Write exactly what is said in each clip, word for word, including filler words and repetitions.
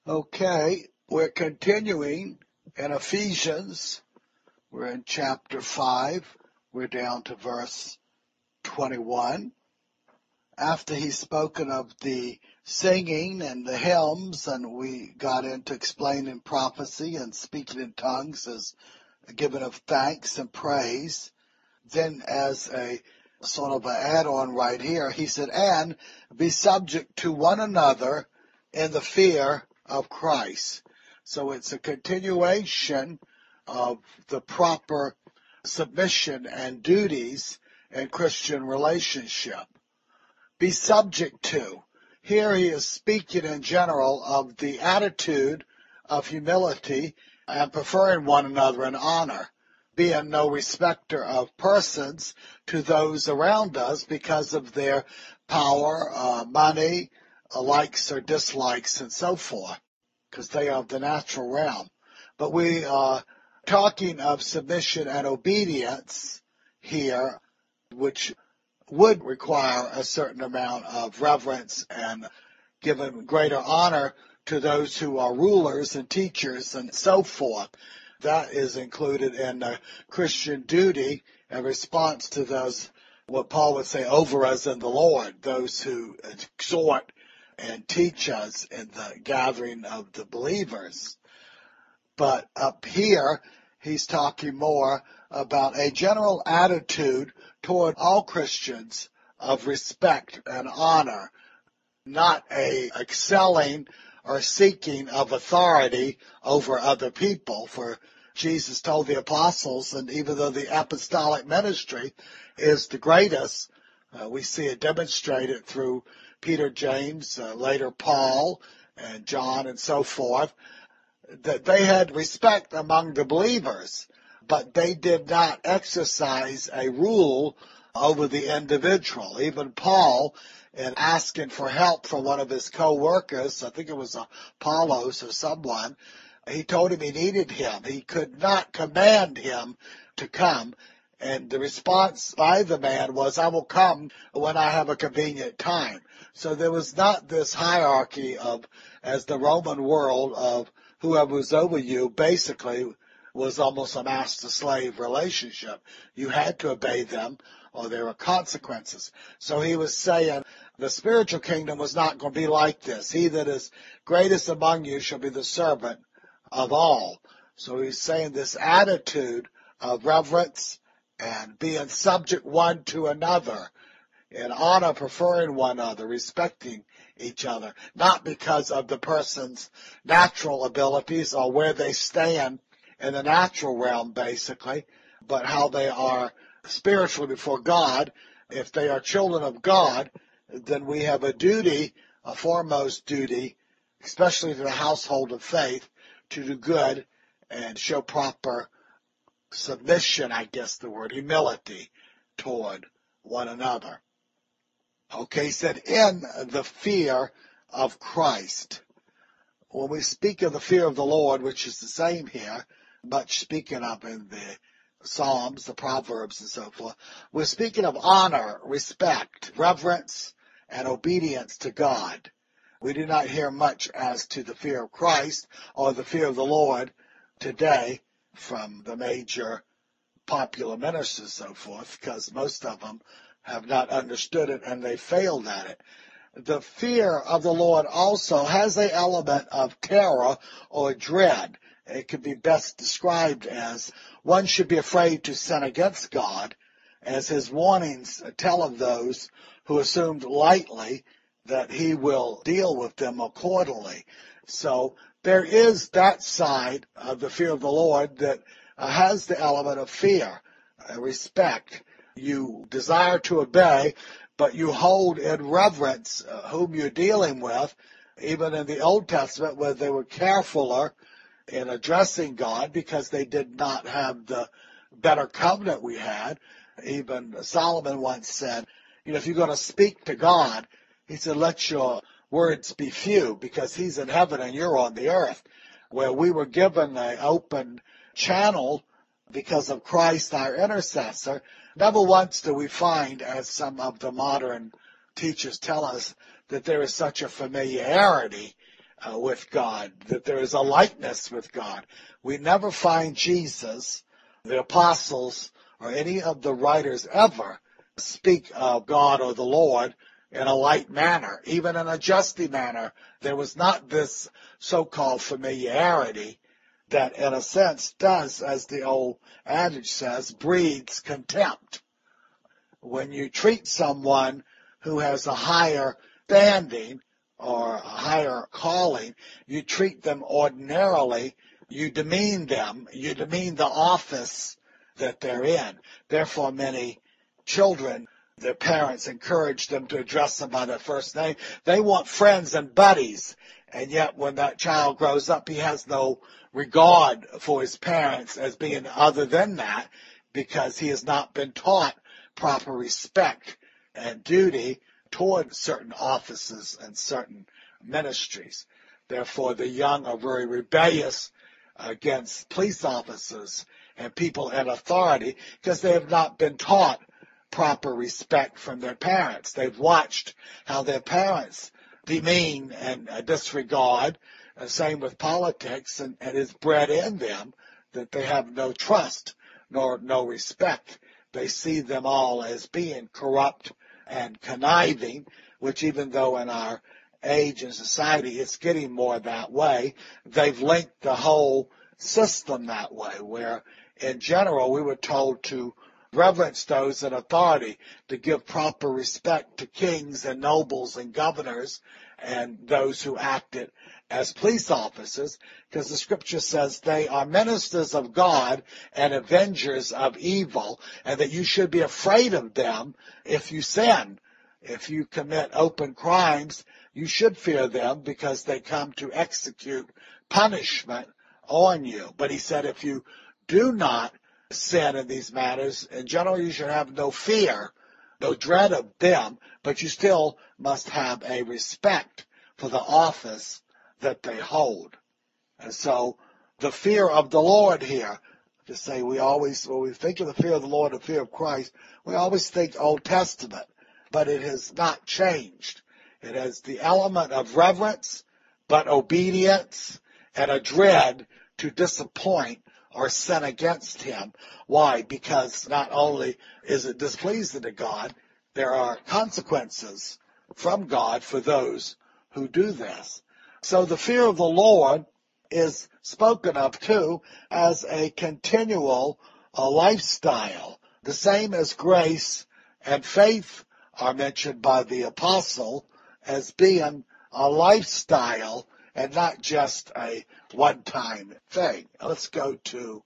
Okay, we're continuing in Ephesians. We're in chapter five. We're down to verse twenty-one. After he's spoken of the singing and the hymns, and we got into explaining prophecy and speaking in tongues as a giving of thanks and praise, then as a sort of an add-on right here, he said, and be subject to one another in the fear of Christ. So it's a continuation of the proper submission and duties in Christian relationship. Be subject to. Here he is speaking in general of the attitude of humility and preferring one another in honor, being no respecter of persons to those around us because of their power, uh, money, uh, likes or dislikes, and so forth, because they are of the natural realm. But we are talking of submission and obedience here, which would require a certain amount of reverence and giving greater honor to those who are rulers and teachers and so forth. That is included in the Christian duty in response to those, what Paul would say, over us in the Lord, those who exhort and teach us in the gathering of the believers. But up here, he's talking more about a general attitude toward all Christians of respect and honor, not a excelling or seeking of authority over other people. For Jesus told the apostles, and even though the apostolic ministry is the greatest, uh, we see it demonstrated through Peter, James, uh, later Paul, and John, and so forth, that they had respect among the believers, but they did not exercise a rule over the individual. Even Paul, in asking for help from one of his co-workers, I think it was Apollos or someone, he told him he needed him. He could not command him to come. And the response by the man was, I will come when I have a convenient time. So there was not this hierarchy of, as the Roman world, of whoever was over you basically was almost a master-slave relationship. You had to obey them or there were consequences. So he was saying the spiritual kingdom was not going to be like this. He that is greatest among you shall be the servant of all. So he's saying this attitude of reverence and being subject one to another, in honor, preferring one another, respecting each other, not because of the person's natural abilities or where they stand in the natural realm, basically, but how they are spiritually before God. If they are children of God, then we have a duty, a foremost duty, especially to the household of faith, to do good and show proper submission, I guess the word, humility toward one another. Okay, he said, in the fear of Christ. When we speak of the fear of the Lord, which is the same here, much speaking of in the Psalms, the Proverbs, and so forth, we're speaking of honor, respect, reverence, and obedience to God. We do not hear much as to the fear of Christ or the fear of the Lord today from the major popular ministers and so forth, because most of them have not understood it and they failed at it. The fear of the Lord also has an element of terror or dread. It could be best described as one should be afraid to sin against God, as his warnings tell of those who assumed lightly that he will deal with them accordingly. So there is that side of the fear of the Lord that uh, has the element of fear, uh, respect. You desire to obey, but you hold in reverence uh, whom you're dealing with. Even in the Old Testament, where they were carefuler in addressing God because they did not have the better covenant we had. Even Solomon once said, you know, if you're going to speak to God, he said, let your words be few, because he's in heaven and you're on the earth. Where we were given an open channel because of Christ, our intercessor, never once do we find, as some of the modern teachers tell us, that there is such a familiarity uh, with God, that there is a likeness with God. We never find Jesus, the apostles, or any of the writers ever speak of God or the Lord in a light manner, even in a justy manner. There was not this so-called familiarity that, in a sense, does, as the old adage says, breeds contempt. When you treat someone who has a higher standing or a higher calling, you treat them ordinarily, you demean them, you demean the office that they're in. Therefore, many children, their parents encourage them to address them by their first name. They want friends and buddies, and yet when that child grows up, he has no regard for his parents as being other than that, because he has not been taught proper respect and duty toward certain offices and certain ministries. Therefore, the young are very rebellious against police officers and people in authority because they have not been taught proper respect from their parents. They've watched how their parents demean and disregard, uh, same with politics, and, and it's bred in them that they have no trust nor no respect. They see them all as being corrupt and conniving, which even though in our age and society it's getting more that way, they've linked the whole system that way, where in general we were told to reverence those in authority, to give proper respect to kings and nobles and governors and those who acted as police officers, because the scripture says they are ministers of God and avengers of evil, and that you should be afraid of them if you sin. If you commit open crimes, you should fear them because they come to execute punishment on you. But he said if you do not sin in these matters, in general you should have no fear, no dread of them, but you still must have a respect for the office that they hold. And so the fear of the Lord here, to say we always, when we think of the fear of the Lord, the fear of Christ, we always think Old Testament, but it has not changed. It has the element of reverence, but obedience and a dread to disappoint or sin against him. Why? Because not only is it displeasing to God, there are consequences from God for those who do this. So the fear of the Lord is spoken of too as a continual uh, lifestyle. The same as grace and faith are mentioned by the apostle as being a lifestyle and not just a one-time thing. Let's go to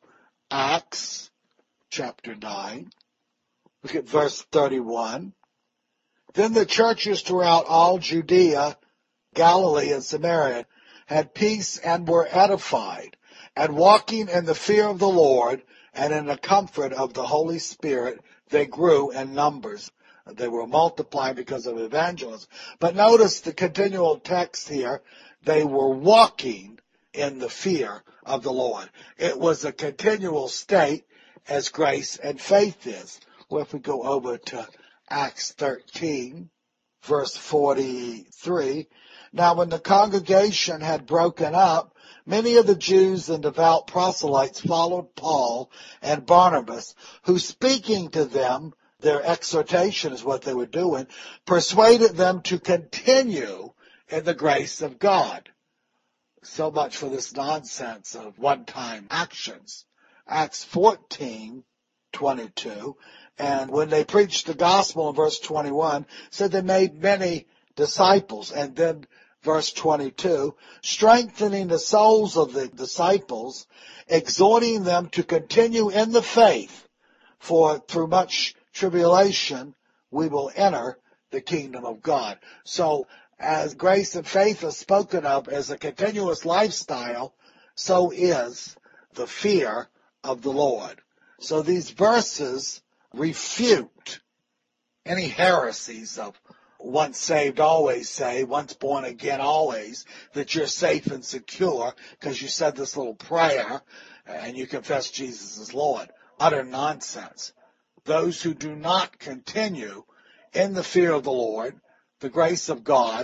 Acts chapter nine. Look at verse thirty-one. Then the churches throughout all Judea, Galilee, and Samaria had peace and were edified, and walking in the fear of the Lord and in the comfort of the Holy Spirit, they grew in numbers. They were multiplying because of evangelism. But notice the continual text here. They were walking in the fear of the Lord. It was a continual state as grace and faith is. Well, if we go over to Acts thirteen, verse forty-three, now when the congregation had broken up, many of the Jews and devout proselytes followed Paul and Barnabas, who speaking to them, their exhortation is what they were doing, persuaded them to continue in the grace of God. So much for this nonsense of one-time actions. Acts fourteen twenty-two, and when they preached the gospel in verse twenty-one, said they made many disciples. And then verse twenty-two, strengthening the souls of the disciples, exhorting them to continue in the faith, for through much tribulation we will enter the kingdom of God. So as grace and faith are spoken of as a continuous lifestyle, so is the fear of the Lord. So these verses refute any heresies of once saved, always saved, once born again, always, that you're safe and secure because you said this little prayer and you confess Jesus as Lord. Utter nonsense. Those who do not continue in the fear of the Lord, the grace of God,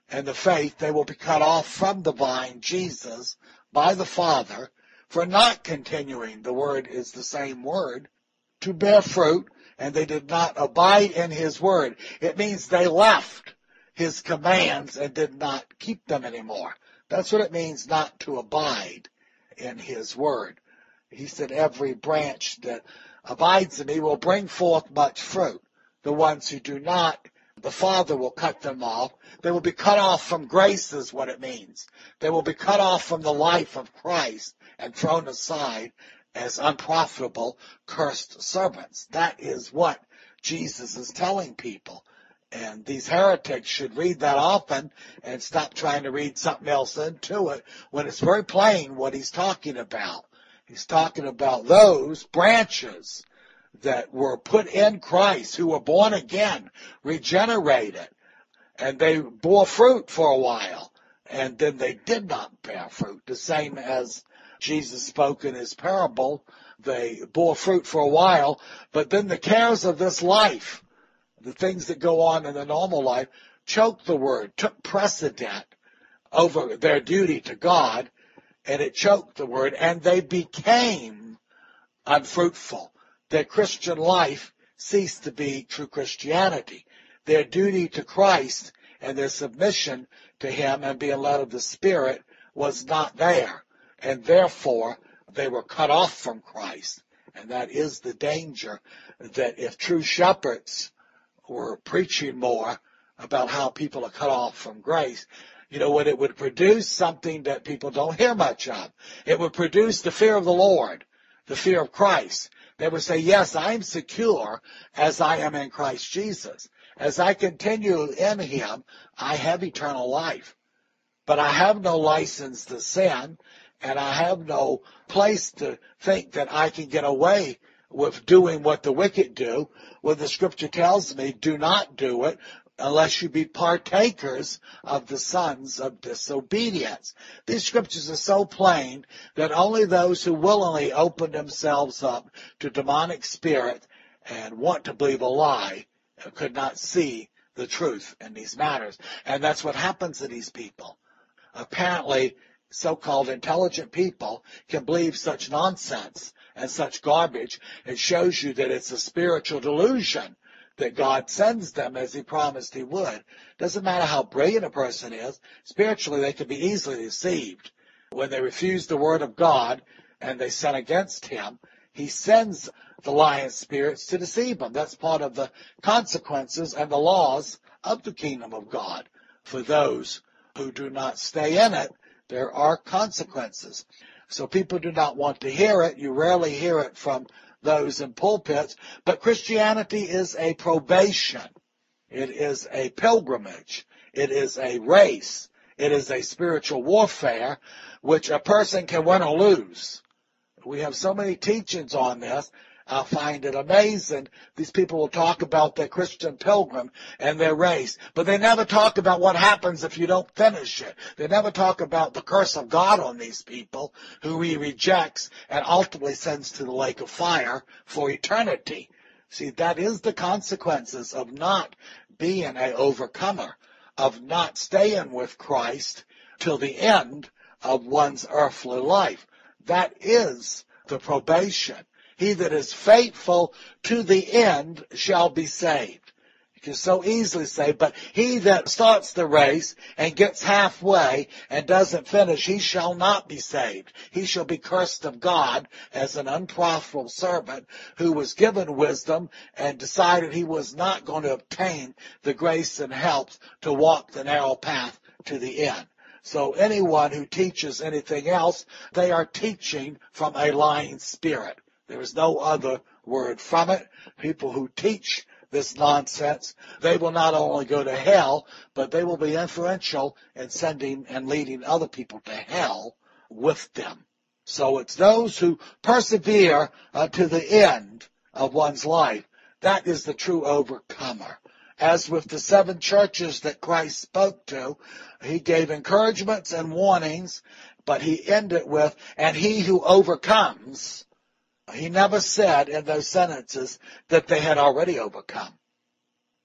and the faith, they will be cut off from the vine, Jesus, by the Father, for not continuing, the word is the same word, to bear fruit, and they did not abide in his word. It means they left his commands and did not keep them anymore. That's what it means not to abide in his word. He said, every branch that abides in me will bring forth much fruit. The ones who do not, the Father will cut them off. They will be cut off from grace is what it means. They will be cut off from the life of Christ and thrown aside as unprofitable, cursed servants. That is what Jesus is telling people. And these heretics should read that often and stop trying to read something else into it when it's very plain what he's talking about. He's talking about those branches that were put in Christ, who were born again, regenerated, and they bore fruit for a while, and then they did not bear fruit. The same as Jesus spoke in his parable, they bore fruit for a while, but then the cares of this life, the things that go on in the normal life, choked the word, took precedent over their duty to God, and it choked the word, and they became unfruitful. Their Christian life ceased to be true Christianity. Their duty to Christ and their submission to him and being led of the Spirit was not there, and therefore they were cut off from Christ. And that is the danger, that if true shepherds were preaching more about how people are cut off from grace, you know, what it would produce, something that people don't hear much of. It would produce the fear of the Lord, the fear of Christ. They would say, yes, I'm secure as I am in Christ Jesus. As I continue in him, I have eternal life. But I have no license to sin, and I have no place to think that I can get away with doing what the wicked do. When the scripture tells me, do not do it unless you be partakers of the sons of disobedience. These scriptures are so plain that only those who willingly open themselves up to demonic spirit and want to believe a lie could not see the truth in these matters. And that's what happens to these people. Apparently, so-called intelligent people can believe such nonsense and such garbage. It shows you that it's a spiritual delusion that God sends them as he promised he would. Doesn't matter how brilliant a person is, spiritually they can be easily deceived. When they refuse the word of God and they sin against him, he sends the lying spirits to deceive them. That's part of the consequences and the laws of the kingdom of God. For those who do not stay in it, there are consequences. So people do not want to hear it. You rarely hear it from those in pulpits, but Christianity is a probation. It is a pilgrimage. It is a race. It is a spiritual warfare, which a person can win or lose. We have so many teachings on this. I find it amazing. These people will talk about their Christian pilgrim and their race, but they never talk about what happens if you don't finish it. They never talk about the curse of God on these people who he rejects and ultimately sends to the lake of fire for eternity. See, that is the consequences of not being an overcomer, of not staying with Christ till the end of one's earthly life. That is the probation. He that is faithful to the end shall be saved. You can so easily say, but he that starts the race and gets halfway and doesn't finish, he shall not be saved. He shall be cursed of God as an unprofitable servant who was given wisdom and decided he was not going to obtain the grace and help to walk the narrow path to the end. So anyone who teaches anything else, they are teaching from a lying spirit. There is no other word from it. People who teach this nonsense, they will not only go to hell, but they will be influential in sending and leading other people to hell with them. So it's those who persevere uh, to the end of one's life. That is the true overcomer. As with the seven churches that Christ spoke to, he gave encouragements and warnings, but he ended with, and he who overcomes. He never said in those sentences that they had already overcome.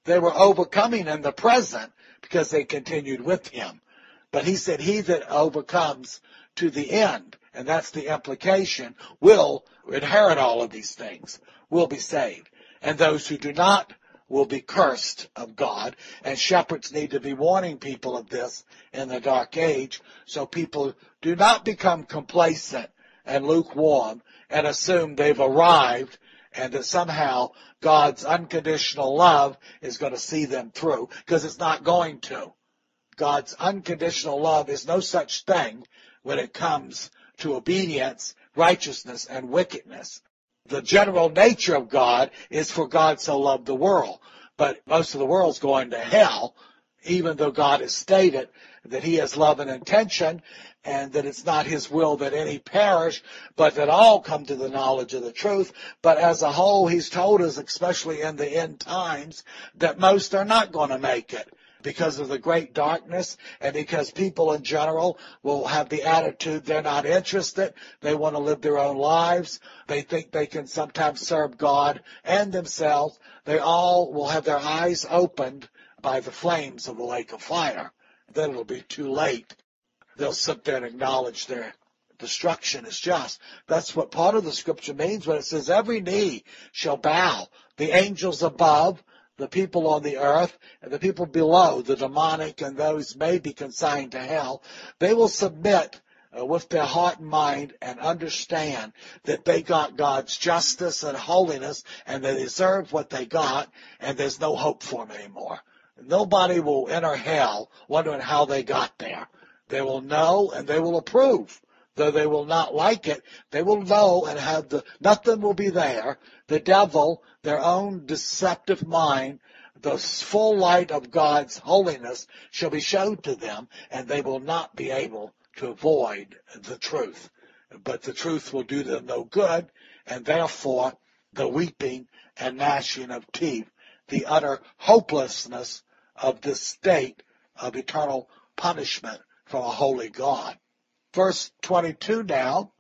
They were overcoming in the present because they continued with him. But he said, he that overcomes to the end, and that's the implication, will inherit all of these things, will be saved. And those who do not will be cursed of God. And shepherds need to be warning people of this in the dark age, so people do not become complacent and lukewarm and assume they've arrived and that somehow God's unconditional love is going to see them through, because it's not going to. God's unconditional love is no such thing when it comes to obedience, righteousness, and wickedness. The general nature of God is for God so loved the world. But most of the world's going to hell, even though God has stated that he has love and intention, and that it's not his will that any perish, but that all come to the knowledge of the truth. But as a whole, he's told us, especially in the end times, that most are not going to make it because of the great darkness, and because people in general will have the attitude they're not interested. They want to live their own lives. They think they can sometimes serve God and themselves. They all will have their eyes opened by the flames of the lake of fire. Then it'll be too late. They'll sit there and acknowledge their destruction is just. That's what part of the scripture means when it says every knee shall bow. The angels above, the people on the earth, and the people below, the demonic and those may be consigned to hell, they will submit uh, with their heart and mind and understand that they got God's justice and holiness and they deserve what they got, and there's no hope for them anymore. Nobody will enter hell wondering how they got there. They will know and they will approve. Though they will not like it, they will know and have the, nothing will be there. The devil, their own deceptive mind, the full light of God's holiness shall be shown to them, and they will not be able to avoid the truth. But the truth will do them no good, and therefore the weeping and gnashing of teeth, the utter hopelessness of this state of eternal punishment from a holy God. Verse twenty-two now,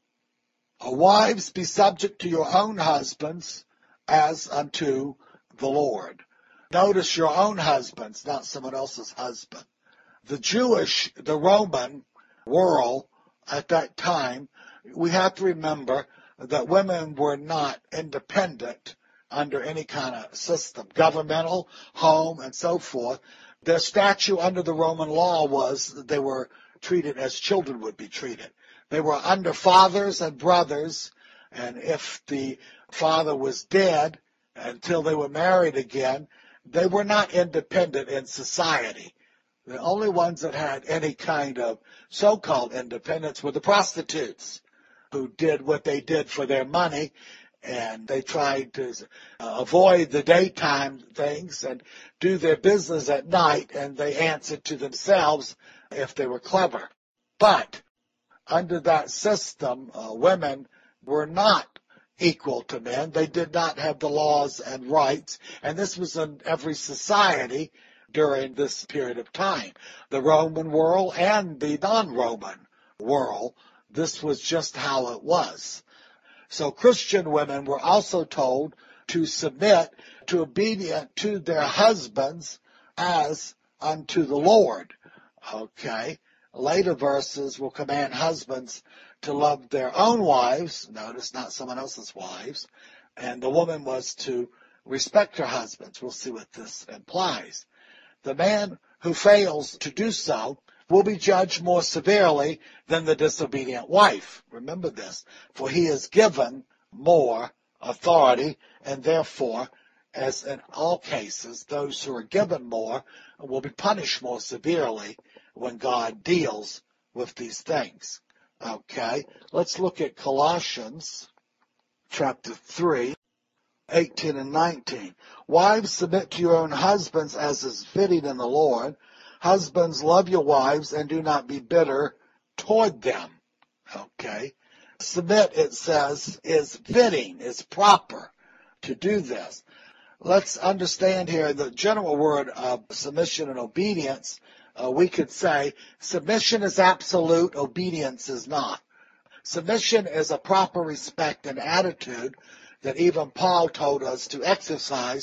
wives, be subject to your own husbands as unto the Lord. Notice your own husbands, not someone else's husband. The Jewish, the Roman world at that time, we have to remember that women were not independent under any kind of system, governmental, home, and so forth. Their statute under the Roman law was that they were treated as children would be treated. They were under fathers and brothers, and if the father was dead until they were married again, they were not independent in society. The only ones that had any kind of so-called independence were the prostitutes, who did what they did for their money, and they tried to uh, avoid the daytime things and do their business at night, and they answered to themselves if they were clever. But under that system, uh, women were not equal to men. They did not have the laws and rights, and this was in every society during this period of time. The Roman world and the non-Roman world, this was just how it was. So Christian women were also told to submit to obedient to their husbands as unto the Lord. Okay. Later verses will command husbands to love their own wives. Notice, not someone else's wives. And the woman was to respect her husbands. We'll see what this implies. The man who fails to do so will be judged more severely than the disobedient wife. Remember this, for he is given more authority, and therefore, as in all cases, those who are given more will be punished more severely when God deals with these things. Okay, let's look at Colossians chapter three, eighteen and nineteen. Wives, submit to your own husbands as is fitting in the Lord. Husbands, love your wives and do not be bitter toward them. Okay. Submit, it says, is fitting, is proper to do this. Let's understand here the general word of submission and obedience. Uh, we could say submission is absolute, obedience is not. Submission is a proper respect and attitude that even Paul told us to exercise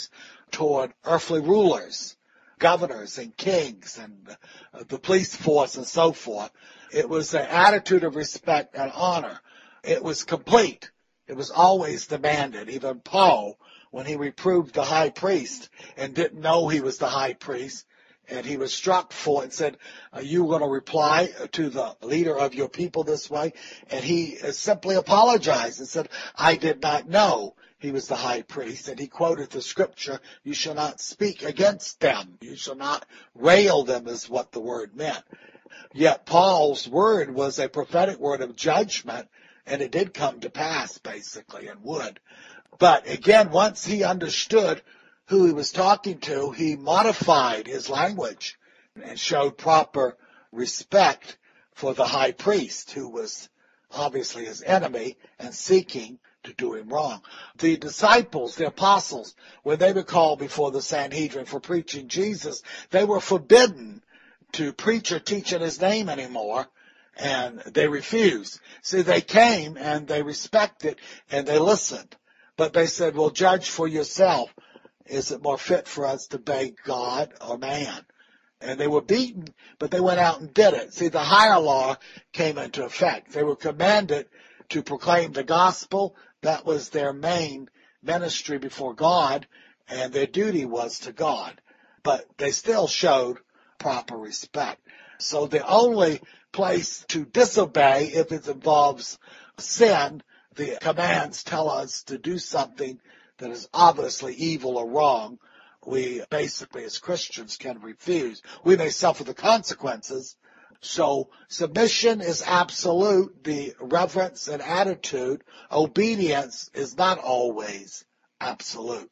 toward earthly rulers, governors and kings and uh, the police force and so forth. It was an attitude of respect and honor. It was complete. It was always demanded. Even Paul, when he reproved the high priest and didn't know he was the high priest, and he was struck for it and said, are you going to reply to the leader of your people this way? And he simply apologized and said, I did not know he was the high priest. And he quoted the scripture, you shall not speak against them. You shall not rail them is what the word meant. Yet Paul's word was a prophetic word of judgment, and it did come to pass, basically, and would. But again, once he understood who he was talking to, he modified his language and showed proper respect for the high priest, who was obviously his enemy and seeking to do him wrong. The disciples, the apostles, when they were called before the Sanhedrin for preaching Jesus, they were forbidden to preach or teach in his name anymore, and they refused. See, they came and they respected and they listened. But they said, well, judge for yourself. Is it more fit for us to obey God or man? And they were beaten, but they went out and did it. See, the higher law came into effect. They were commanded to proclaim the gospel. That was their main ministry before God, and their duty was to God. But they still showed proper respect. So the only place to disobey, if it involves sin, the commands tell us to do something that is obviously evil or wrong, we basically as Christians can refuse. We may suffer the consequences. So submission is absolute, the reverence and attitude. Obedience is not always absolute.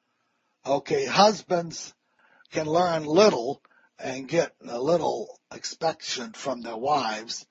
Okay, husbands can learn little and get a little expectation from their wives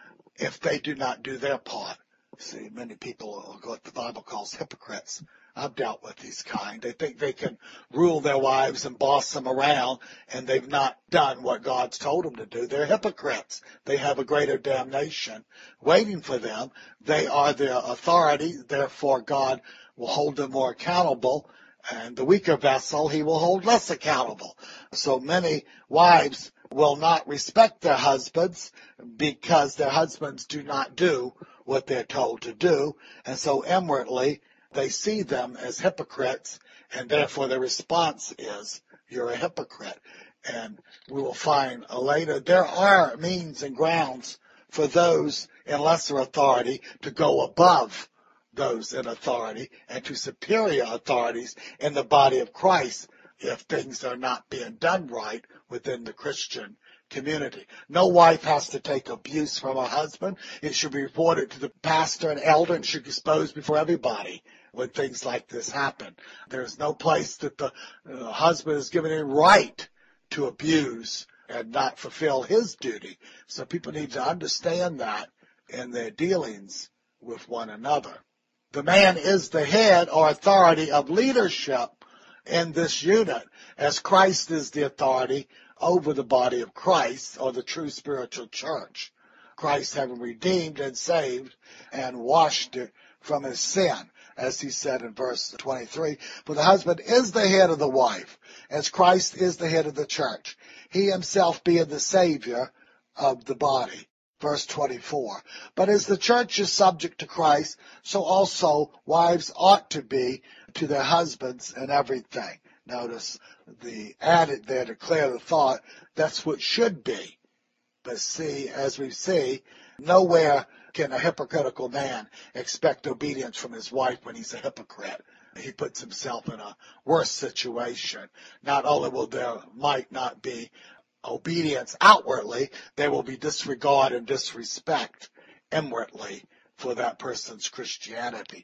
if they do not do their part. See, many people are what the Bible calls hypocrites. I've dealt with these kind. They think they can rule their wives and boss them around, and they've not done what God's told them to do. They're hypocrites. They have a greater damnation waiting for them. They are their authority. Therefore, God will hold them more accountable, and the weaker vessel, he will hold less accountable. So many wives will not respect their husbands because their husbands do not do what they're told to do, and so inwardly they see them as hypocrites, and therefore the response is, you're a hypocrite. And we will find later there are means and grounds for those in lesser authority to go above those in authority and to superior authorities in the body of Christ if things are not being done right within the Christian community. No wife has to take abuse from her husband. It should be reported to the pastor and elder and should be exposed before everybody when things like this happen. There's no place that the uh, husband is given a right to abuse and not fulfill his duty. So people need to understand that in their dealings with one another. The man is the head or authority of leadership in this unit, as Christ is the authority over the body of Christ, or the true spiritual church. Christ having redeemed and saved and washed it from his sin, as he said in verse twenty-three, for the husband is the head of the wife, as Christ is the head of the church, he himself being the Savior of the body. Verse twenty-four, but as the church is subject to Christ, so also wives ought to be to their husbands in everything. Notice the added there to clear the thought, that's what should be. But see, as we see, nowhere can a hypocritical man expect obedience from his wife when he's a hypocrite. He puts himself in a worse situation. Not only will there might not be obedience outwardly, there will be disregard and disrespect inwardly for that person's Christianity.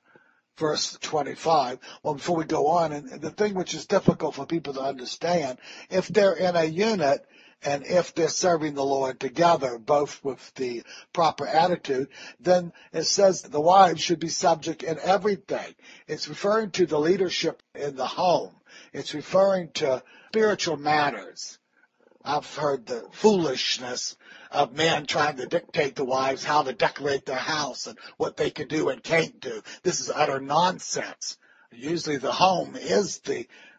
Verse twenty-five, well, before we go on, and the thing which is difficult for people to understand, if they're in a unit and if they're serving the Lord together, both with the proper attitude, then it says the wives should be subject in everything. It's referring to the leadership in the home. It's referring to spiritual matters. I've heard the foolishness of men trying to dictate to wives how to decorate their house and what they can do and can't do. This is utter nonsense. Usually the home is the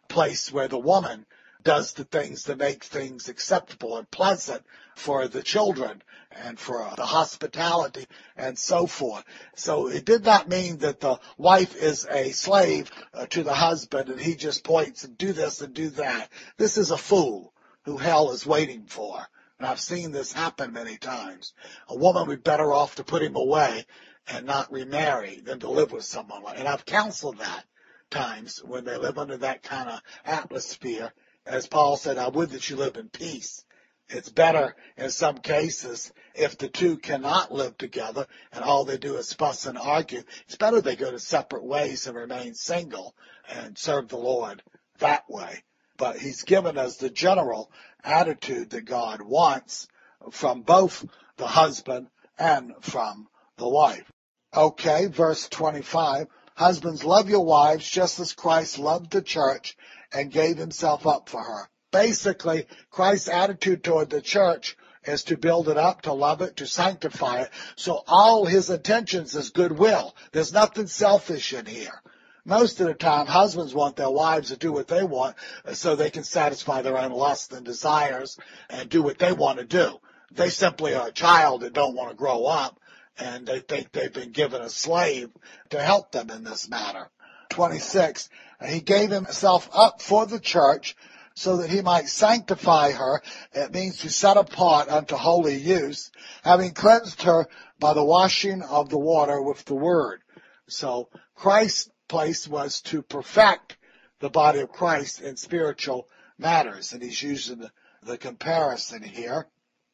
place where the woman does the things that make things acceptable and pleasant for the children and for the hospitality and so forth. So it did not mean that the wife is a slave uh, to the husband and he just points and do this and do that. This is a fool who hell is waiting for. And I've seen this happen many times. A woman would be better off to put him away and not remarry than to live with someone like that. And I've counseled that times when they live under that kind of atmosphere. As Paul said, I would that you live in peace. It's better in some cases if the two cannot live together and all they do is fuss and argue. It's better they go to separate ways and remain single and serve the Lord that way. But he's given us the general attitude that God wants from both the husband and from the wife. Okay, verse twenty-five. Husbands, love your wives just as Christ loved the church and gave himself up for her. Basically, Christ's attitude toward the church is to build it up, to love it, to sanctify it. So all his intentions is goodwill. There's nothing selfish in here. Most of the time, husbands want their wives to do what they want so they can satisfy their own lusts and desires and do what they want to do. They simply are a child that don't want to grow up, and they think they've been given a slave to help them in this matter. twenty-six, he gave himself up for the church so that he might sanctify her. It means to set apart unto holy use, having cleansed her by the washing of the water with the word. So Christ's place was to perfect the body of Christ in spiritual matters, and he's using the, the comparison here.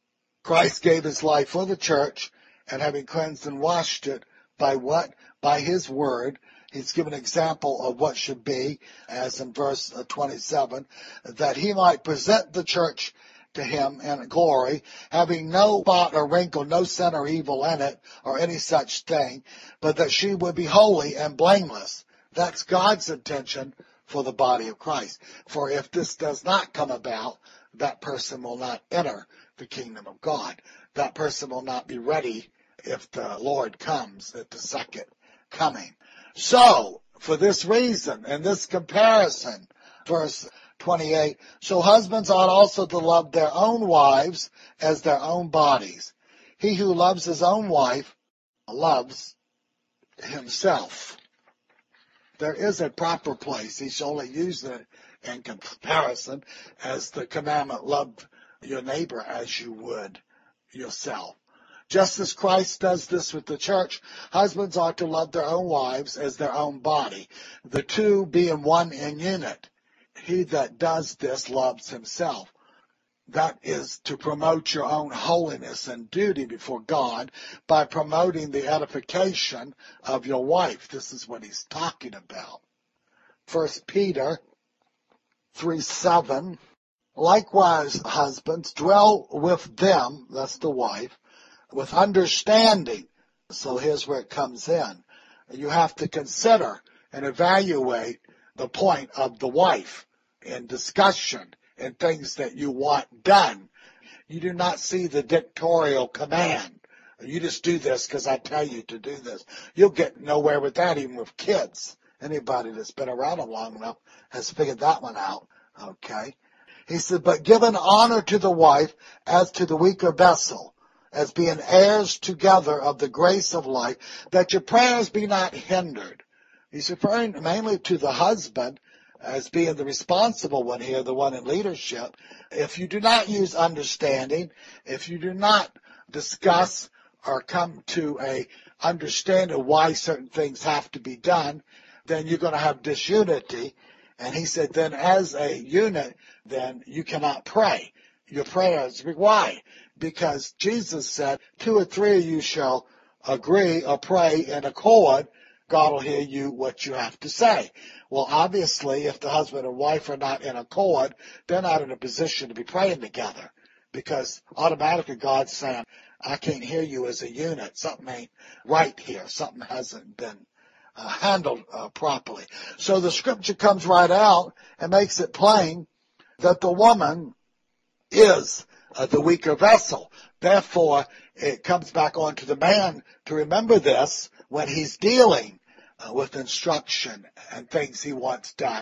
Christ gave his life for the church, and having cleansed and washed it by what? By his word. He's given an example of what should be, as in verse twenty-seven, that he might present the church to him in glory, having no spot or wrinkle, no sin or evil in it, or any such thing, but that she would be holy and blameless. That's God's intention for the body of Christ. For if this does not come about, that person will not enter the kingdom of God. That person will not be ready if the Lord comes at the second coming. So, for this reason, and this comparison, verse twenty-eight, so husbands ought also to love their own wives as their own bodies. He who loves his own wife loves himself. There is a proper place. He's only using it in comparison as the commandment, love your neighbor as you would yourself. Just as Christ does this with the church, husbands ought to love their own wives as their own body, the two being one in unit. He that does this loves himself. That is to promote your own holiness and duty before God by promoting the edification of your wife. This is what he's talking about. First Peter three seven, likewise, husbands, dwell with them, that's the wife, with understanding. So here's where it comes in. You have to consider and evaluate the point of the wife in discussion and things that you want done. You do not see the dictatorial command. You just do this because I tell you to do this. You'll get nowhere with that, even with kids. Anybody that's been around them long enough has figured that one out. Okay. He said, but give an honor to the wife as to the weaker vessel, as being heirs together of the grace of life, that your prayers be not hindered. He's referring mainly to the husband as being the responsible one here, the one in leadership. If you do not use understanding, if you do not discuss or come to a understanding why certain things have to be done, then you're going to have disunity. And he said, then as a unit, then you cannot pray. Your prayers, why? Because Jesus said, two or three of you shall agree or pray in accord, God will hear you what you have to say. Well, obviously, if the husband and wife are not in accord, they're not in a position to be praying together, because automatically God's saying, I can't hear you as a unit. Something ain't right here. Something hasn't been uh, handled uh, properly. So the scripture comes right out and makes it plain that the woman is uh, the weaker vessel. Therefore, it comes back on to the man to remember this when he's dealing uh, with instruction and things he wants done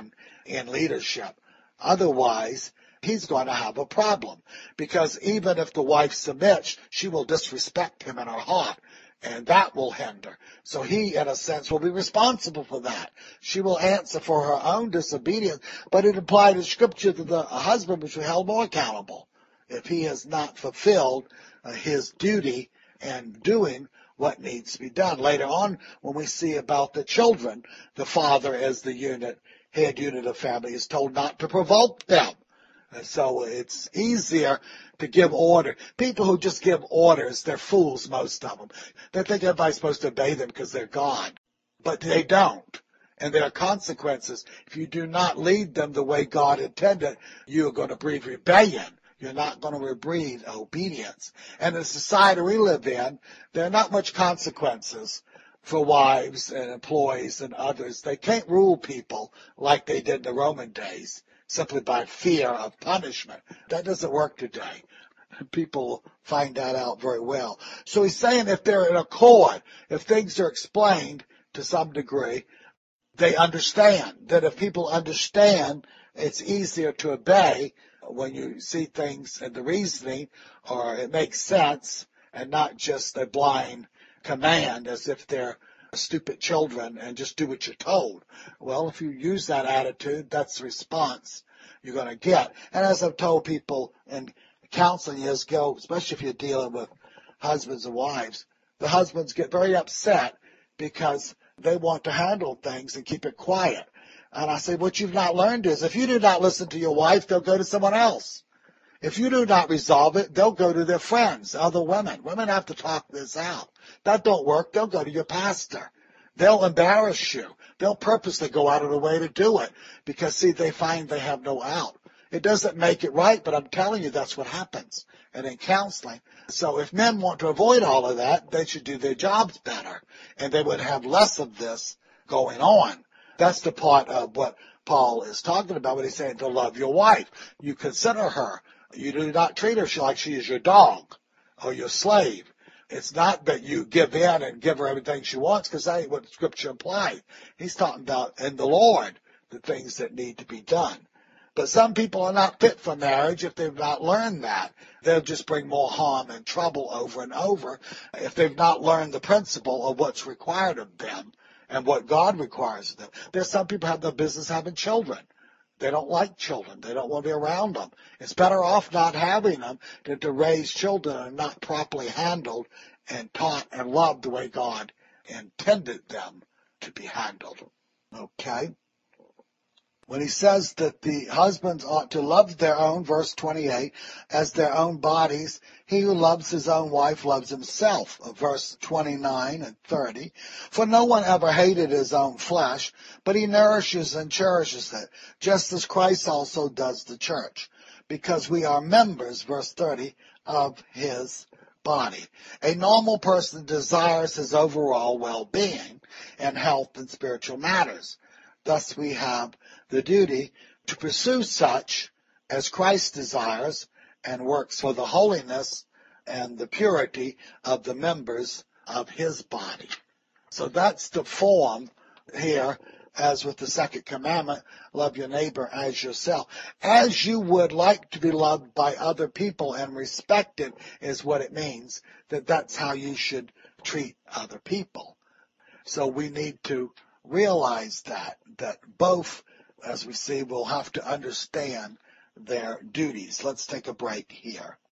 in leadership. Otherwise, he's going to have a problem, because even if the wife submits, she will disrespect him in her heart, and that will hinder. So he, in a sense, will be responsible for that. She will answer for her own disobedience, but it implied in Scripture that the husband was held more accountable if he has not fulfilled uh, his duty and doing what needs to be done. Later on, when we see about the children, the father as the unit, head unit of family, is told not to provoke them. And so it's easier to give order. People who just give orders, they're fools, most of them. They think everybody's supposed to obey them because they're God. But they don't. And there are consequences. If you do not lead them the way God intended, you're going to breed rebellion. You're not going to breed obedience. And in the society we live in, there are not much consequences for wives and employees and others. They can't rule people like they did in the Roman days, simply by fear of punishment. That doesn't work today. People find that out very well. So he's saying if they're in accord, if things are explained to some degree, they understand. That if people understand, it's easier to obey when you see things in the reasoning, or it makes sense, and not just a blind command as if they're stupid children and just do what you're told. Well, if you use that attitude, that's the response you're going to get. And as I've told people in counseling years ago, especially if you're dealing with husbands and wives, the husbands get very upset because they want to handle things and keep it quiet. And I say, what you've not learned is if you do not listen to your wife, they'll go to someone else. If you do not resolve it, they'll go to their friends, other women. Women have to talk this out. That don't work, they'll go to your pastor. They'll embarrass you. They'll purposely go out of the way to do it because, see, they find they have no out. It doesn't make it right, but I'm telling you that's what happens. And in counseling, so if men want to avoid all of that, they should do their jobs better, and they would have less of this going on. That's the part of what Paul is talking about when he's saying to love your wife. You consider her. You do not treat her like she is your dog or your slave. It's not that you give in and give her everything she wants, because that ain't what Scripture implies. He's talking about in the Lord the things that need to be done. But some people are not fit for marriage if they've not learned that. They'll just bring more harm and trouble over and over if they've not learned the principle of what's required of them and what God requires of them. There's some people who have no business having children. They don't like children. They don't want to be around them. It's better off not having them than to raise children and not properly handled and taught and loved the way God intended them to be handled. Okay? When he says that the husbands ought to love their own, verse twenty-eight, as their own bodies, he who loves his own wife loves himself, verse twenty-nine and thirty. For no one ever hated his own flesh, but he nourishes and cherishes it, just as Christ also does the church, because we are members, verse thirty, of his body. A normal person desires his overall well-being and health and spiritual matters. Thus we have the duty to pursue such as Christ desires and works for the holiness and the purity of the members of his body. So that's the form here, as with the second commandment, love your neighbor as yourself. As you would like to be loved by other people and respected is what it means, that that's how you should treat other people. So we need to realize that, that both, as we see, will have to understand their duties. Let's take a break here.